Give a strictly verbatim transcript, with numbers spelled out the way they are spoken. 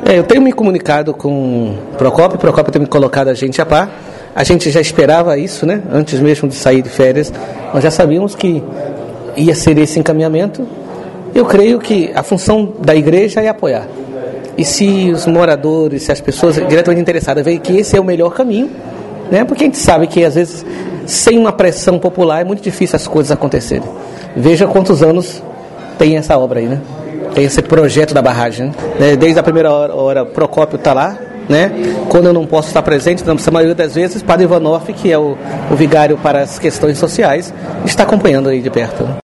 É, eu tenho me comunicado com o Procópio, o Procópio tem me colocado a gente a par. A gente já esperava isso, né? Antes mesmo de sair de férias, nós já sabíamos que ia ser esse encaminhamento. Eu creio que a função da igreja é apoiar. E se os moradores, se as pessoas diretamente interessadas veem que esse é o melhor caminho, né? Porque a gente sabe que às vezes sem uma pressão popular é muito difícil as coisas acontecerem. Veja quantos anos tem essa obra aí, né? Tem esse projeto da barragem, né? Desde a primeira hora, hora Procópio está lá, né? Quando eu não posso estar presente, na maioria das vezes, Padre Ivanoff, que é o, o vigário para as questões sociais, está acompanhando aí de perto.